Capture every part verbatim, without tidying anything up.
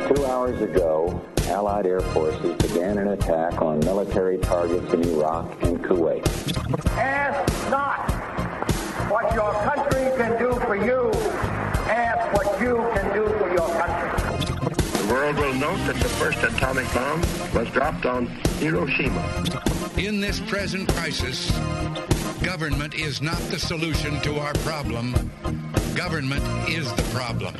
Two hours ago, Allied air forces began an attack on military targets in Iraq and Kuwait. Ask not what your country can do for you. Ask what you can do for your country. The world will note that the first atomic bomb was dropped on Hiroshima. In this present crisis, government is not the solution to our problem. Government is the problem.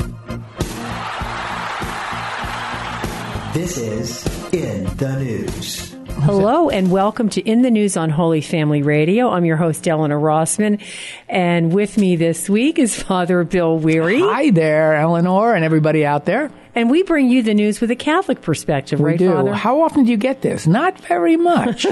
This is In the News. Hello and welcome to In the News on Holy Family Radio. I'm your host, Eleanor Rossman, and with me this week is Father Bill Weary. Hi there, Eleanor, and everybody out there. And we bring you the news with a Catholic perspective, we right, do. Father? How often do you get this? Not very much.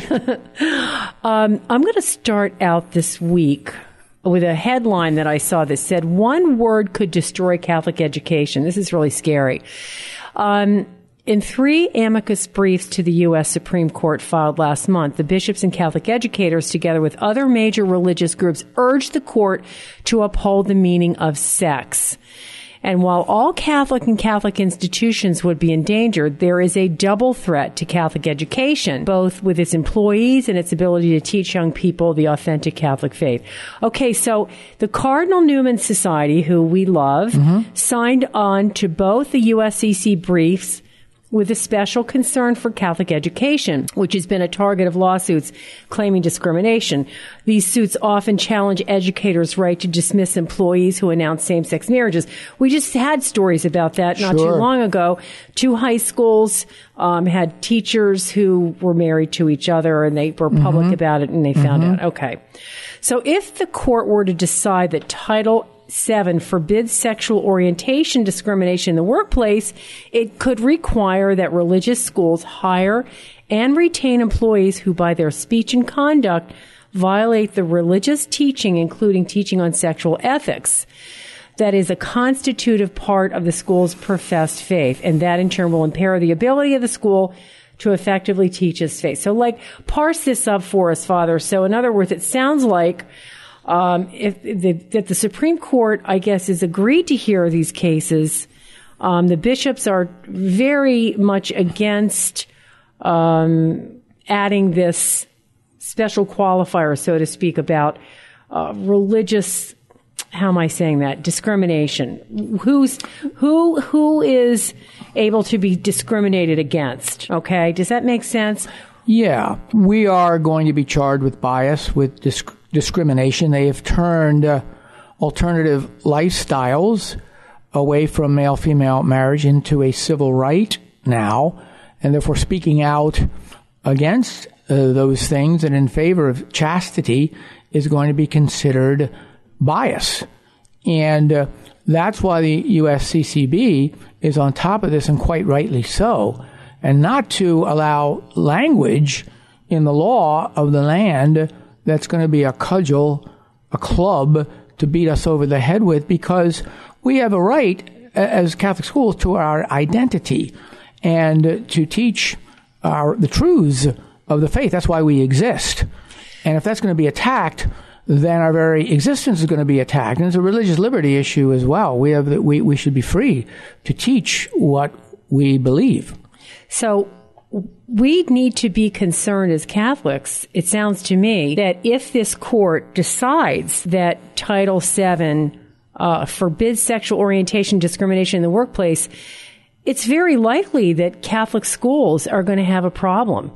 um, I'm going to start out this week with a headline that I saw that said, one word could destroy Catholic education. This is really scary. Um, In three amicus briefs to the U S Supreme Court filed last month, the bishops and Catholic educators, together with other major religious groups, urged the court to uphold the meaning of sex. And while all Catholic and Catholic institutions would be endangered, there is a double threat to Catholic education, both with its employees and its ability to teach young people the authentic Catholic faith. Okay, so the Cardinal Newman Society, who we love, mm-hmm. signed on to both the U S C C briefs with a special concern for Catholic education, which has been a target of lawsuits claiming discrimination. These suits often challenge educators' right to dismiss employees who announce same-sex marriages. We just had stories about that not Sure. too long ago. Two high schools um, had teachers who were married to each other, and they were public mm-hmm. about it, and they found mm-hmm. out. Okay. So if the court were to decide that Title Seven forbids sexual orientation discrimination in the workplace, it could require that religious schools hire and retain employees who, by their speech and conduct, violate the religious teaching, including teaching on sexual ethics. That is a constitutive part of the school's professed faith, and that in turn will impair the ability of the school to effectively teach its faith. So, like, parse this up for us, Father. So, in other words, it sounds like Um, if, if the, that the Supreme Court, I guess, has agreed to hear these cases. Um, the bishops are very much against um, adding this special qualifier, so to speak, about uh, religious. How am I saying that? Discrimination. Who's who? Who is able to be discriminated against? Okay, does that make sense? Yeah, we are going to be charged with bias, with disc- discrimination. They have turned uh, alternative lifestyles away from male-female marriage into a civil right now, and therefore speaking out against uh, those things and in favor of chastity is going to be considered bias. And uh, that's why the U S C C B is on top of this, and quite rightly so, and not to allow language in the law of the land that's going to be a cudgel, a club to beat us over the head with, because we have a right as Catholic schools to our identity and to teach our, the truths of the faith. That's why we exist. And if that's going to be attacked, then our very existence is going to be attacked. And it's a religious liberty issue as well. We have we we should be free to teach what we believe. So we need to be concerned as Catholics, it sounds to me, that if this court decides that Title seven uh, forbids sexual orientation discrimination in the workplace, it's very likely that Catholic schools are going to have a problem.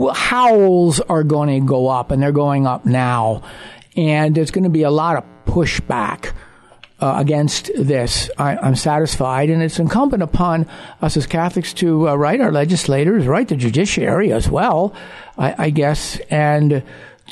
Howls are going to go up, and they're going up now. And there's going to be a lot of pushback Uh, against this. I, I'm satisfied, and it's incumbent upon us as Catholics to uh, write our legislators, write the judiciary as well, I, I guess, and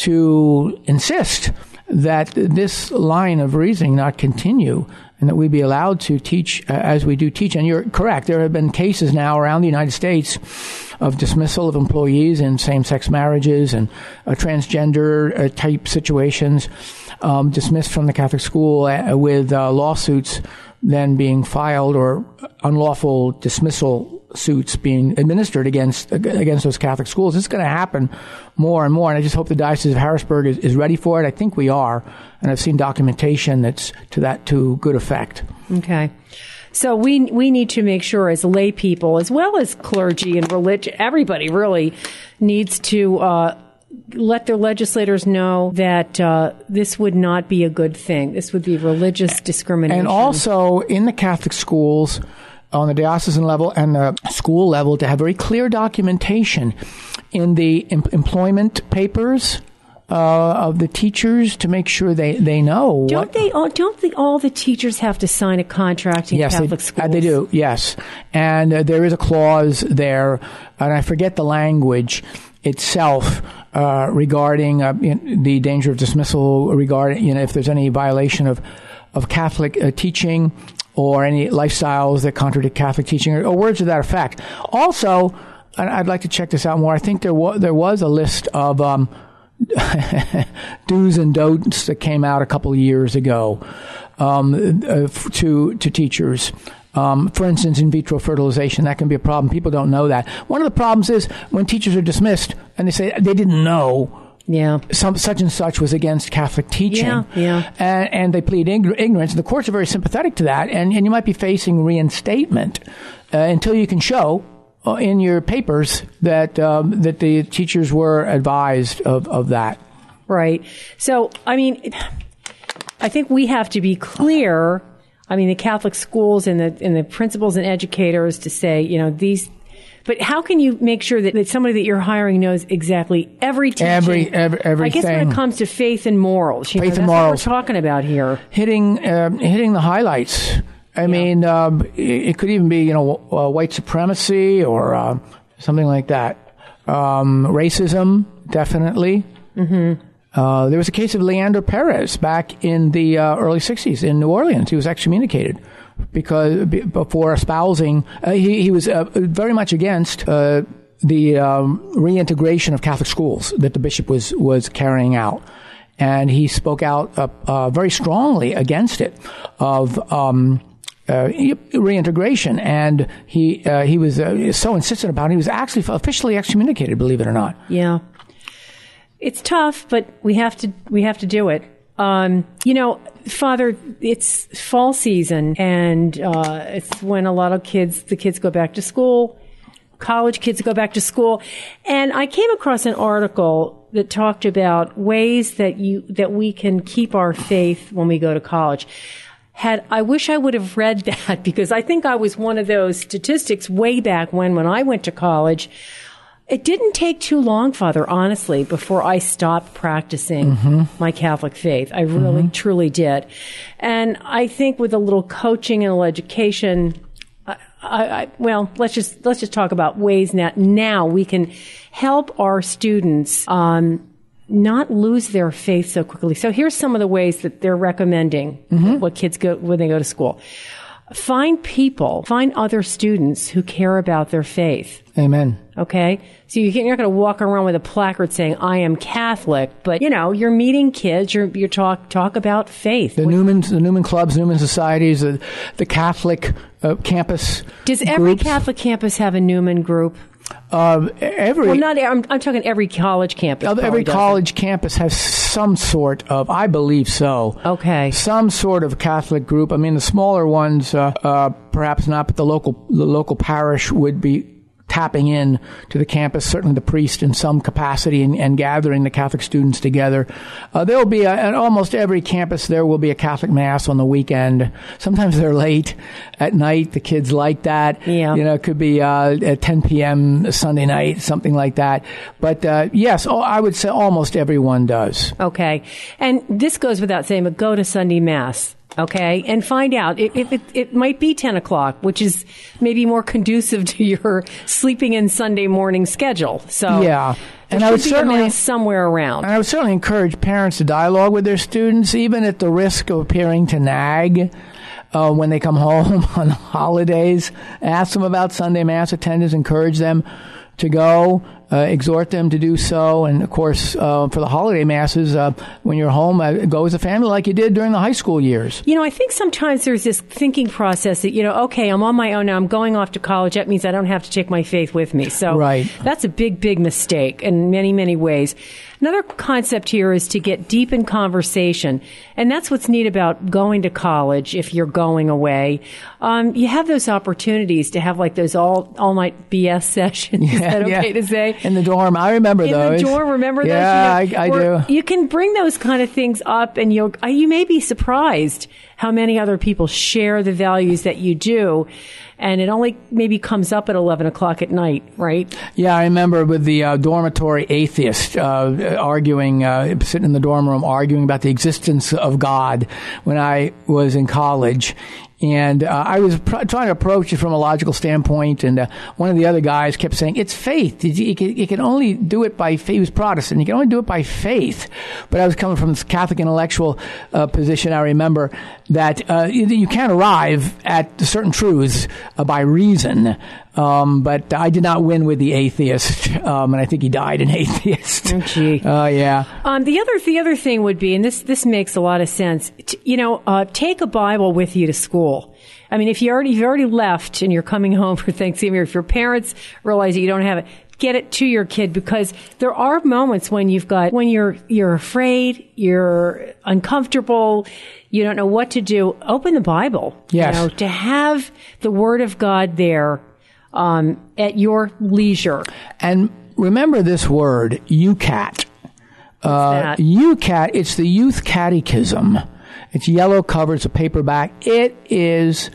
to insist that this line of reasoning not continue, and that we be allowed to teach uh, as we do teach. And you're correct, there have been cases now around the United States of dismissal of employees in same-sex marriages and uh, transgender uh, type situations, um, dismissed from the Catholic school uh, with uh, lawsuits then being filed, or unlawful dismissal suits being administered against against those Catholic schools. It's going to happen more and more, and I just hope the Diocese of Harrisburg is, is ready for it. I think we are, and I've seen documentation that's to that to good effect. Okay. So we we need to make sure as lay people, as well as clergy and religion, everybody really needs to uh, let their legislators know that uh, this would not be a good thing. This would be religious discrimination. And also in the Catholic schools, on the diocesan level and the school level, to have very clear documentation in the em- employment papers uh, of the teachers to make sure they, they know. Don't what, they all, don't the, all the teachers have to sign a contract in yes, Catholic they, schools? Uh, they do, yes. And uh, there is a clause there, and I forget the language itself, uh, regarding uh, you know, the danger of dismissal, regarding, you know, if there's any violation of, of Catholic uh, teaching, or any lifestyles that contradict Catholic teaching, or, or words to that effect. Also, and I'd like to check this out more, I think there was there was a list of um, do's and don'ts that came out a couple of years ago um, uh, to to teachers. Um, for instance, in vitro fertilization, that can be a problem. People don't know that. One of the problems is when teachers are dismissed and they say they didn't know. Yeah. Some such and such was against Catholic teaching. Yeah, yeah. And, and they plead ig- ignorance. And the courts are very sympathetic to that. And, and you might be facing reinstatement uh, until you can show uh, in your papers that um, that the teachers were advised of, of that. Right. So, I mean, I think we have to be clear. I mean, the Catholic schools and the and the principals and educators to say, you know, these. But how can you make sure that, that somebody that you're hiring knows exactly every teaching? Every, every everything. I guess when it comes to faith and morals, you faith know, and that's morals. what we're talking about here. Hitting um, hitting the highlights. I yeah. mean, um, it, it could even be, you know, uh, white supremacy or uh, something like that. Um, racism, definitely. Mm-hmm. Uh, there was a case of Leander Perez back in the uh, early sixties in New Orleans. He was excommunicated because b- before espousing, uh, he, he was uh, very much against uh, the um, reintegration of Catholic schools that the bishop was was carrying out, and he spoke out uh, uh, very strongly against it of um, uh, reintegration. And he uh, he was uh, so insistent about it. He was actually officially excommunicated, believe it or not. Yeah. It's tough, but we have to we have to do it. Um, you know, Father, it's fall season, and uh, it's when a lot of kids, the kids go back to school, college kids go back to school. And I came across an article that talked about ways that you that we can keep our faith when we go to college. Had I wish I would have read that, because I think I was one of those statistics way back when when I went to college. It didn't take too long, Father, honestly, before I stopped practicing mm-hmm. my Catholic faith. I really, mm-hmm. truly did. And I think with a little coaching and a little education, I, I, well, let's just let's just talk about ways that now we can help our students um, not lose their faith so quickly. So here's some of the ways that they're recommending mm-hmm. what kids go when they go to school. Find people, find other students who care about their faith. Amen. Okay? So you can't, you're not going to walk around with a placard saying, I am Catholic, but, you know, you're meeting kids, you're, you're talk, talk about faith. The what, Newman, the Newman clubs, Newman societies, the, the Catholic uh, campus Does every groups. Catholic campus have a Newman group? Uh, every well, not. I'm, I'm talking every college campus. Every doesn't. college campus has some sort of, I believe so. Okay. Some sort of Catholic group. I mean, the smaller ones, uh, uh, perhaps not, but the local the local parish would be tapping in to the campus, certainly the priest in some capacity, and, and gathering the Catholic students together. Uh, there will be, a, at almost every campus, there will be a Catholic Mass on the weekend. Sometimes they're late at night. The kids like that. Yeah. You know, it could be uh, at ten p.m. Sunday night, something like that. But uh, yes, oh, I would say almost everyone does. Okay. And this goes without saying, but go to Sunday Mass. Okay, and find out if, if it, it might be ten o'clock, which is maybe more conducive to your sleeping in Sunday morning schedule. So yeah, and I would certainly somewhere around. And I would certainly encourage parents to dialogue with their students, even at the risk of appearing to nag uh, when they come home on the holidays. Ask them about Sunday Mass attendance. Encourage them to go. uh, exhort them to do so. And, of course, uh, for the holiday masses, uh, when you're home, uh, go as a family like you did during the high school years. You know, I think sometimes there's this thinking process that, you know, okay, I'm on my own now. I'm going off to college. That means I don't have to take my faith with me. So right. That's a big, big mistake in many, many ways. Another concept here is to get deep in conversation. And that's what's neat about going to college if you're going away. Um, you have those opportunities to have like those all, all night B S sessions. Yeah, Is that okay yeah. to say? In the dorm. I remember in those. In the dorm, remember those? Yeah, you know, I, I do. You can bring those kind of things up and you'll, you may be surprised how many other people share the values that you do. And it only maybe comes up at eleven o'clock at night, right? Yeah, I remember with the uh, dormitory atheist uh, arguing, uh, sitting in the dorm room arguing about the existence of God when I was in college. And uh, I was pr- trying to approach it from a logical standpoint, and uh, one of the other guys kept saying, it's faith. You can, you can only do it by faith. He was Protestant. You can only do it by faith. But I was coming from this Catholic intellectual uh, position. I remember that uh, you, you can't arrive at certain truths uh, by reason. Um, but I did not win with the atheist, um, and I think he died an atheist. Oh, gee. Oh, uh, yeah. Um, the other, the other thing would be, and this, this makes a lot of sense. T- you know, uh, take a Bible with you to school. I mean, if you already, if you already left and you're coming home for Thanksgiving, or if your parents realize that you don't have it, get it to your kid, because there are moments when you've got, when you're, you're afraid, you're uncomfortable, you don't know what to do. Open the Bible. Yes. You know, to have the Word of God there. Um, at your leisure. And remember this word, U C A T. Uh, that? U C A T, it's the Youth Catechism. It's yellow cover, it's a paperback. It is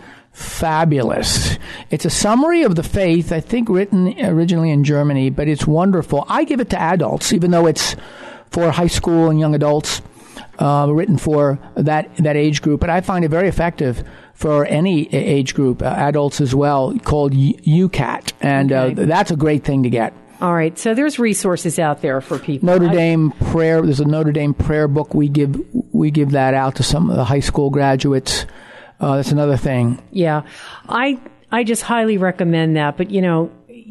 fabulous. It's a summary of the faith, I think written originally in Germany, but it's wonderful. I give it to adults, even though it's for high school and young adults, uh, written for that, that age group. But I find it very effective for any age group, uh, adults as well, called U C A T. And okay. uh, that's a great thing to get. All right. So there's resources out there for people. Notre I, Dame prayer. There's a Notre Dame prayer book. We give we give that out to some of the high school graduates. Uh, that's another thing. Yeah. I I just highly recommend that. But, you know,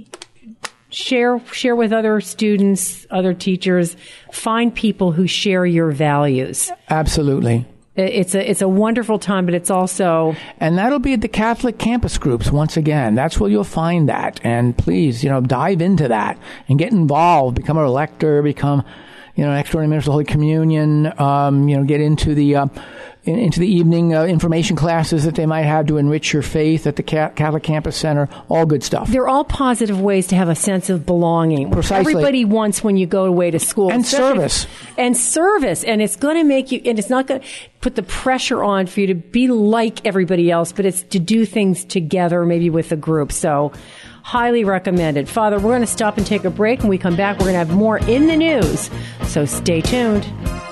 share share with other students, other teachers. Find people who share your values. Absolutely. It's a it's a wonderful time, but it's also... And that'll be at the Catholic campus groups once again. That's where you'll find that. And please, you know, dive into that and get involved. Become a lector, become, you know, an extraordinary minister of Holy Communion, um, you know, get into the... Uh, in, into the evening uh, information classes that they might have to enrich your faith at the Catholic Campus Center, all good stuff. They're all positive ways to have a sense of belonging. Precisely. Everybody wants when you go away to school. And service. And service. And it's going to make you, and it's not going to put the pressure on for you to be like everybody else, but it's to do things together, maybe with a group. So, highly recommended. Father, we're going to stop and take a break. When we come back, we're going to have more in the news. So stay tuned.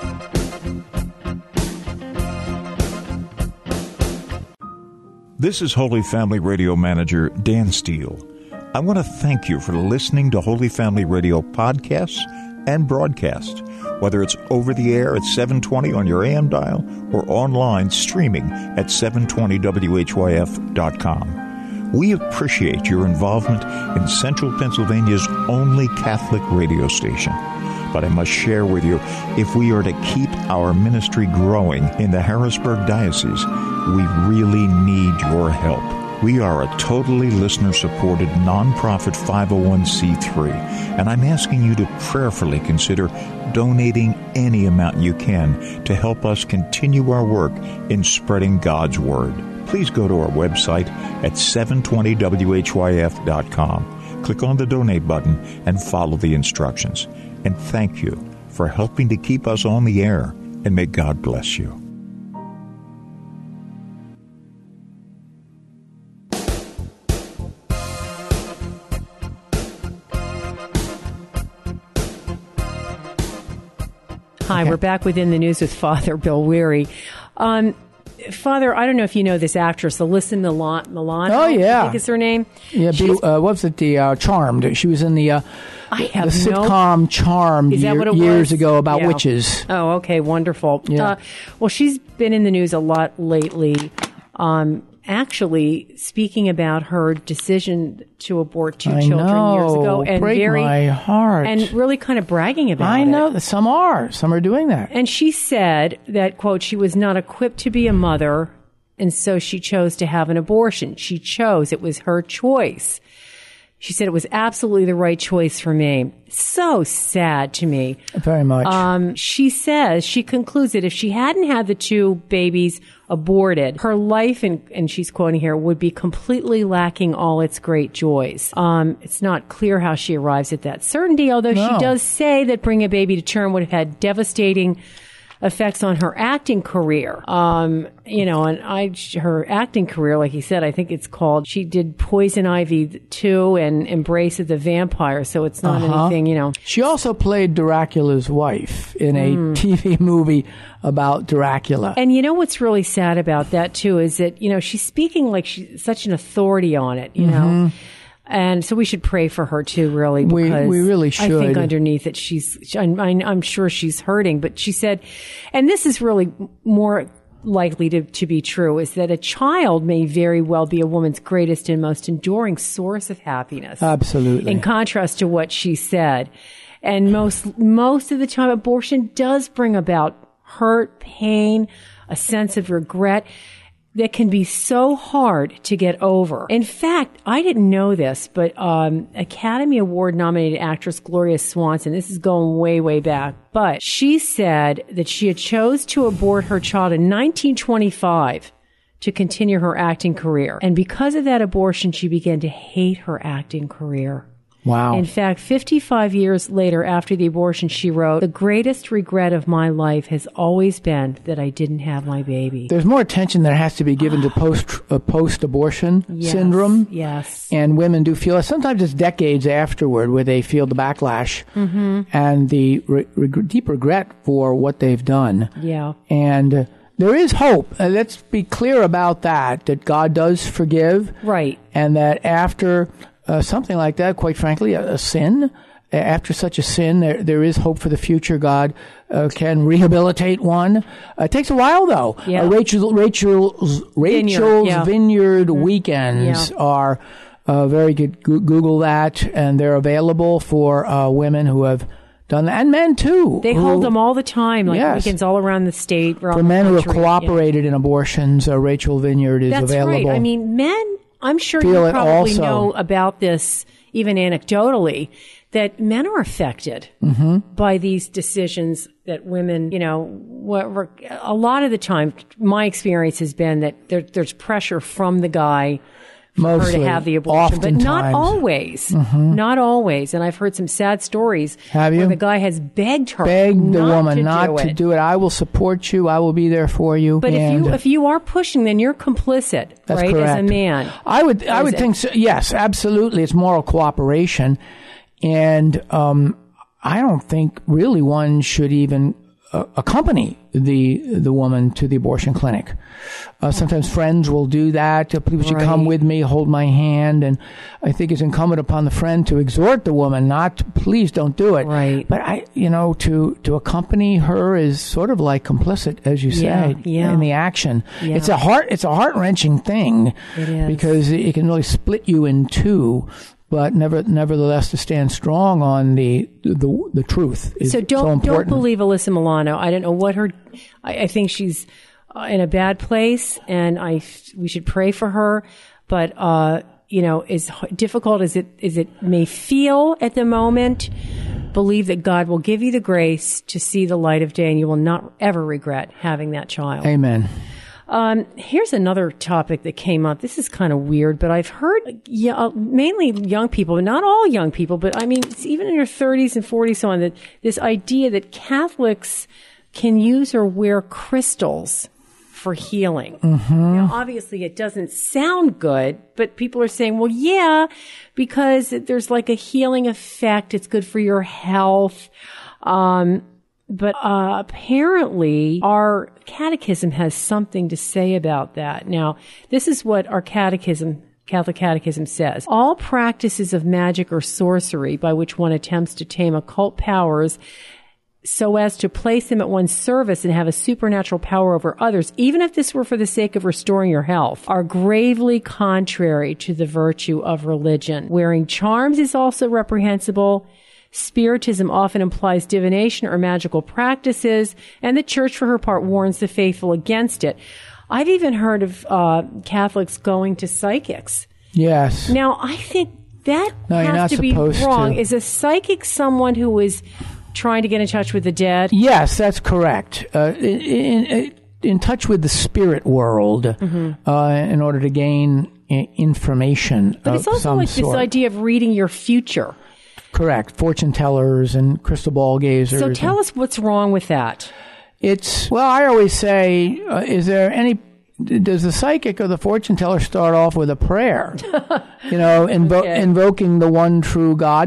This is Holy Family Radio Manager Dan Steele. I want to thank you for listening to Holy Family Radio podcasts and broadcasts, whether it's over the air at seven twenty on your A M dial or online streaming at seven twenty W H Y F dot com. We appreciate your involvement in Central Pennsylvania's only Catholic radio station. But I must share with you, if we are to keep our ministry growing in the Harrisburg Diocese, we really need your help. We are a totally listener-supported nonprofit five oh one c three, and I'm asking you to prayerfully consider donating any amount you can to help us continue our work in spreading God's Word. Please go to our website at seven twenty W H Y F dot com. Click on the donate button and follow the instructions. And thank you for helping to keep us on the air, and may God bless you. Hi, okay. We're back within the news with Father Bill Weary. Um, Father, I don't know if you know this actress, Alyssa Milan. Milan oh, yeah. I think is her name. Yeah, be, uh, what was it? The uh, Charmed. She was in the, uh, I have the no, sitcom Charmed is that year, what it years was? ago about Yeah. witches. Oh, okay, wonderful. Yeah. Uh, well, she's been in the news a lot lately. Um, actually speaking about her decision to abort two I children know. years ago, and Break very my heart. and really kind of bragging about I it. know that some are. Some are doing that. And she said that, quote, she was not equipped to be a mother, and so she chose to have an abortion. She chose. It was her choice. She said it was absolutely the right choice for me. So sad to me. Very much. Um, she says, she concludes that if she hadn't had the two babies aborted, her life, and, and she's quoting here, would be completely lacking all its great joys. Um, it's not clear how she arrives at that certainty, although No. she does say that bringing a baby to term would have had devastating effects on her acting career. Um, you know, and I, her acting career, like you said, I think it's called, she did Poison Ivy two and Embrace of the Vampire, so it's not Uh-huh. anything, you know. She also played Dracula's wife in a Mm. T V movie about Dracula. And you know what's really sad about that too is that, you know, she's speaking like she's such an authority on it, you know. And so we should pray for her too, really. We- Because we really I think should. underneath it, she's, I'm, I'm sure she's hurting. But she said, and this is really more likely to, to be true, is that a child may very well be a woman's greatest and most enduring source of happiness. Absolutely. In contrast to what she said. And most, most of the time, abortion does bring about hurt, pain, a sense of regret that can be so hard to get over. In fact, I didn't know this, but um, Academy Award nominated actress Gloria Swanson, this is going way, way back, but she said that she had chose to abort her child in nineteen twenty-five to continue her acting career. And because of that abortion, she began to hate her acting career. Wow. In fact, fifty-five years later after the abortion, she wrote, "The greatest regret of my life has always been that I didn't have my baby." There's more attention that has to be given to post uh, post-abortion Yes, syndrome. yes. And women do feel, sometimes it's decades afterward where they feel the backlash Mm-hmm. and the re- reg- deep regret for what they've done. Yeah. And uh, there is hope. Uh, let's be clear about that, that God does forgive. Right. And that after uh, something like that, quite frankly, a, a sin, after such a sin, there there is hope for the future. God uh, can rehabilitate one. Uh, it takes a while, though. Yeah. Uh, Rachel, Rachel's Rachel's yeah. Vineyard Weekends Yeah. are uh, very good. Go- Google that, and they're available for uh, women who have done that, and men too. They who- hold them all the time, like Yes. weekends all around the state. around for the men who have country. Yeah. cooperated in abortions. Uh, Rachel Vineyard is That's available. right. I mean, men, I'm sure Feel you it probably also. know about this, even anecdotally, that men are affected Mm-hmm. by these decisions that women, you know, what, a lot of the time, my experience has been that there, there's pressure from the guy for Mostly, her to have the abortion, but not oftentimes. always. Mhm. Not always. And I've heard some sad stories Have you? where the guy has begged her Beg the not woman to not do to it. do it. I will support you. I will be there for you. But if And you if you are pushing, then you're complicit, That's right? correct. As a man, I would I Or would is think it- so. Yes, absolutely. It's moral cooperation, and um, I don't think really one should even uh, accompany the the woman to the abortion clinic. Uh, sometimes friends will do that. Uh, People should come Right. with me, hold my hand, and I think it's incumbent upon the friend to exhort the woman not to, please don't do it. Right. But I, you know, to to accompany her is sort of like complicit, as you Yeah, say, yeah. in the action. Yeah. It's a heart it's a heart wrenching thing. It is. Because it can really split you in two, but never, nevertheless, to stand strong on the the, the truth is so so, don't don't important. believe Alyssa Milano. I don't know what her. I, I think she's uh, in a bad place, and I we should pray for her. But uh, you know, as h- difficult as it as it may feel at the moment, believe that God will give you the grace to see the light of day, and you will not ever regret having that child. Amen. Um, here's another topic that came up. This is kind of weird, but I've heard yeah, uh, mainly young people, not all young people, but I mean, it's even in your thirties and forties, so on, that this idea that Catholics can use or wear crystals for healing. Mm-hmm. Now, obviously, it doesn't sound good, but people are saying, well, yeah, because there's like a healing effect. It's good for your health. Um, But uh, apparently, our catechism has something to say about that. Now, this is what our catechism, Catholic Catechism, says. All practices of magic or sorcery by which one attempts to tame occult powers so as to place them at one's service and have a supernatural power over others, even if this were for the sake of restoring your health, are gravely contrary to the virtue of religion. Wearing charms is also reprehensible. Spiritism often implies divination or magical practices, and the church, for her part, warns the faithful against it. I've even heard of uh, Catholics going to psychics. Yes. Now, I think that no, has to be wrong. To. Is a psychic someone who is trying to get in touch with the dead? Yes, that's correct. Uh, in, in, in touch with the spirit world, mm-hmm. uh, in order to gain I- information. But it's also like sort. this idea of reading your future. Correct. Fortune tellers and crystal ball gazers. So tell us what's wrong with that. It's, well, I always say, uh, is there any, does the psychic or the fortune teller start off with a prayer? You know, invo- okay. invoking the one true God?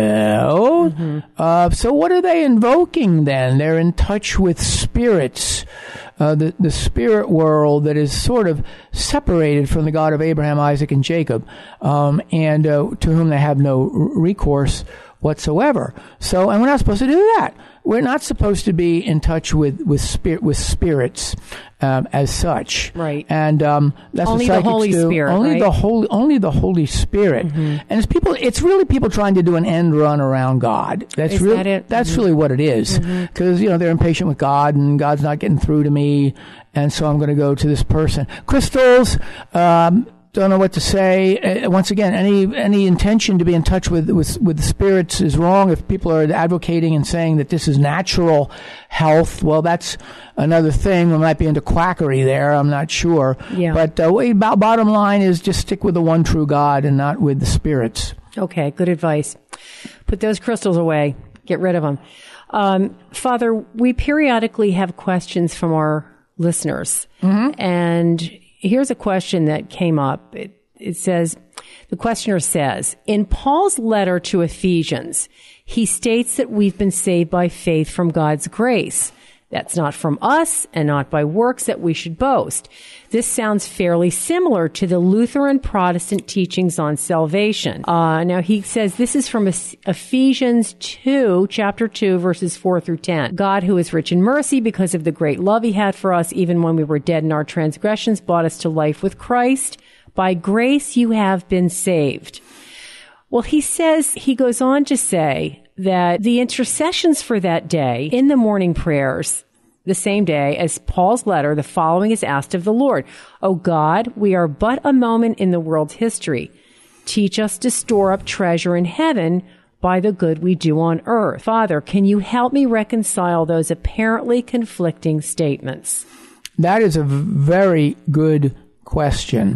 No. Mm-hmm. Uh, so what are they invoking then? They're in touch with spirits, uh, the, the spirit world that is sort of separated from the God of Abraham, Isaac, and Jacob, um, and uh, to whom they have no recourse whatsoever. So, and we're not supposed to do that. We're not supposed to be in touch with with spirit with spirits um, as such, right? And um, that's only what the Holy do. Spirit, only right? the Holy, only the Holy Spirit. Mm-hmm. And it's people. It's really people trying to do an end run around God. That's is really that it? that's mm-hmm. really what it is. Because mm-hmm. you know they're impatient with God, and God's not getting through to me, and so I'm going to go to this person. Crystals. Um, Don't know what to say. Uh, once again, any any intention to be in touch with, with with the spirits is wrong. If people are advocating and saying that this is natural health, well, that's another thing. We might be into quackery there. I'm not sure. Yeah. But uh, about, bottom line is just stick with the one true God and not with the spirits. Okay, good advice. Put those crystals away. Get rid of them. Um, Father, we periodically have questions from our listeners, mm-hmm. and here's a question that came up. It, it says, the questioner says, in Paul's letter to Ephesians, he states that we've been saved by faith from God's grace. That's not from us and not by works that we should boast. This sounds fairly similar to the Lutheran Protestant teachings on salvation. Uh, now he says this is from Ephesians two, chapter two, verses four through ten. God, who is rich in mercy because of the great love he had for us, even when we were dead in our transgressions, brought us to life with Christ. By grace you have been saved. Well, he says, he goes on to say that the intercessions for that day in the morning prayers, the same day as Paul's letter, the following is asked of the Lord. O God, we are but a moment in the world's history. Teach us to store up treasure in heaven by the good we do on earth. Father, can you help me reconcile those apparently conflicting statements? That is a very good question.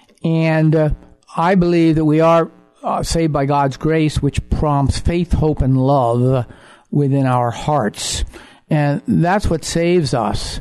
And uh, I believe that we are Uh, saved by God's grace, which prompts faith, hope, and love within our hearts, and that's what saves us.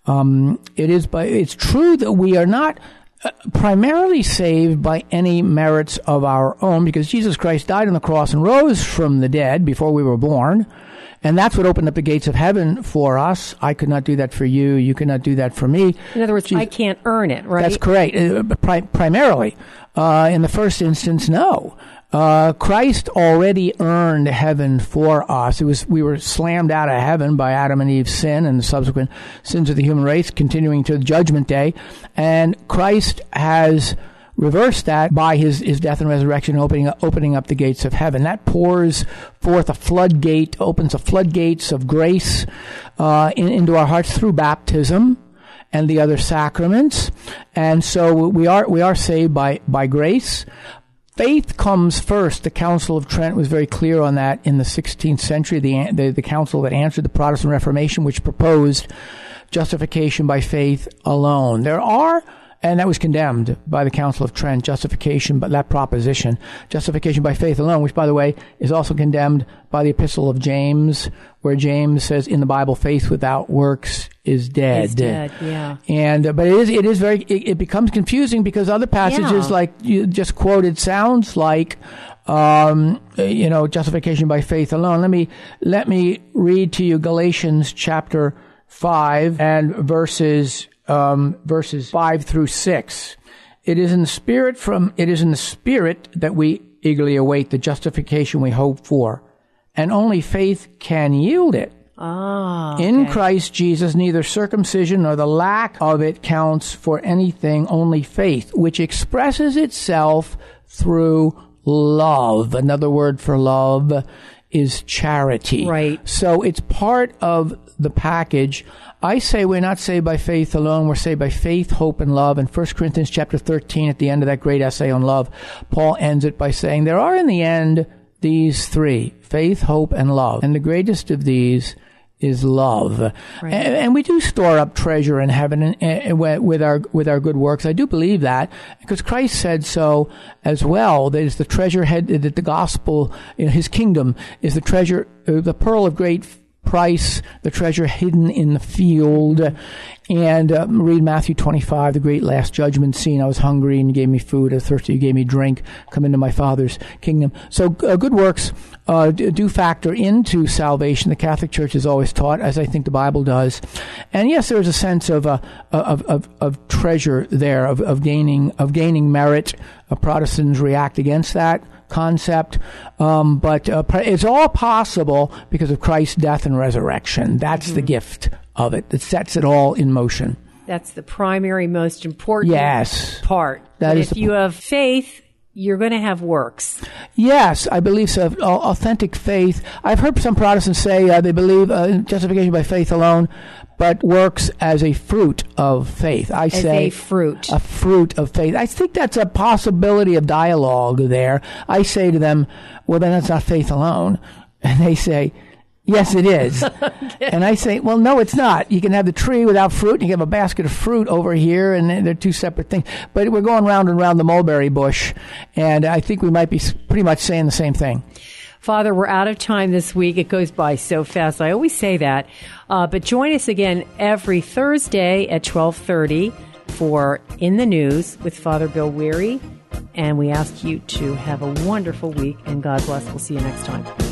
Um, it is by it's true that we are not uh, primarily saved by any merits of our own, because Jesus Christ died on the cross and rose from the dead before we were born, and that's what opened up the gates of heaven for us. I could not do that for you. You could not do that for me. In other words, Jesus, I can't earn it, right? That's correct. Uh, pri- primarily. Uh, in the first instance, no. Uh, Christ already earned heaven for us. It was, we were slammed out of heaven by Adam and Eve's sin and the subsequent sins of the human race, continuing to the judgment day. And Christ has reversed that by his, his death and resurrection, opening, opening up the gates of heaven. That pours forth a floodgate, opens the floodgates of grace, uh, in, into our hearts through baptism and the other sacraments. And so we are we are saved by, by grace. Faith comes first. The Council of Trent was very clear on that in the sixteenth century, the, the, the council that answered the Protestant Reformation, which proposed justification by faith alone. There are, and that was condemned by the Council of Trent, justification, but that proposition, justification by faith alone, which, by the way, is also condemned by the Epistle of James, where James says in the Bible, faith without works is dead. Is dead, yeah. And uh, but it is it is very it, it becomes confusing because other passages, yeah. like you just quoted, sounds like um, you know justification by faith alone. Let me let me read to you Galatians chapter five and verses. Um, verses five through six. It is in the spirit from, it is in the spirit that we eagerly await the justification we hope for, and only faith can yield it. Ah, okay. In Christ Jesus, neither circumcision nor the lack of it counts for anything, only faith, which expresses itself through love. Another word for love is charity. Right. So it's part of the package. I say we're not saved by faith alone. We're saved by faith, hope, and love. In First Corinthians chapter thirteen, at the end of that great essay on love, Paul ends it by saying there are in the end these three, faith, hope, and love. And the greatest of these is love. Right. And, and we do store up treasure in heaven and, and, with our with our good works. I do believe that because Christ said so as well. That is the treasure head, that the gospel, you know, his kingdom is the treasure, uh, the pearl of great price, the treasure hidden in the field. And uh, read Matthew twenty-five, the great last judgment scene. I was hungry and you gave me food. I was thirsty, you gave me drink. Come into my Father's kingdom. So uh, good works uh, do factor into salvation. The Catholic Church has always taught, as I think the Bible does. And yes, there is a sense of uh, of, of of treasure there, of, of gaining of gaining merit. Uh, Protestants react against that concept, um, but uh, it's all possible because of Christ's death and resurrection. That's mm-hmm. the gift of it that sets it all in motion. That's the primary, most important yes. part. That but is if the you po- have faith, you're going to have works. Yes, I believe so. Authentic faith. I've heard some Protestants say uh, they believe uh, justification by faith alone, but works as a fruit of faith. I as say a fruit. A fruit of faith. I think that's a possibility of dialogue there. I say to them, well, then that's not faith alone. And they say, yes, it is. Okay. And I say, well, no, it's not. You can have the tree without fruit, and you can have a basket of fruit over here, and they're two separate things. But we're going round and round the mulberry bush, and I think we might be pretty much saying the same thing. Father, we're out of time this week. It goes by so fast. I always say that. Uh, but join us again every Thursday at twelve thirty for In the News with Father Bill Weary. And we ask you to have a wonderful week, and God bless. We'll see you next time.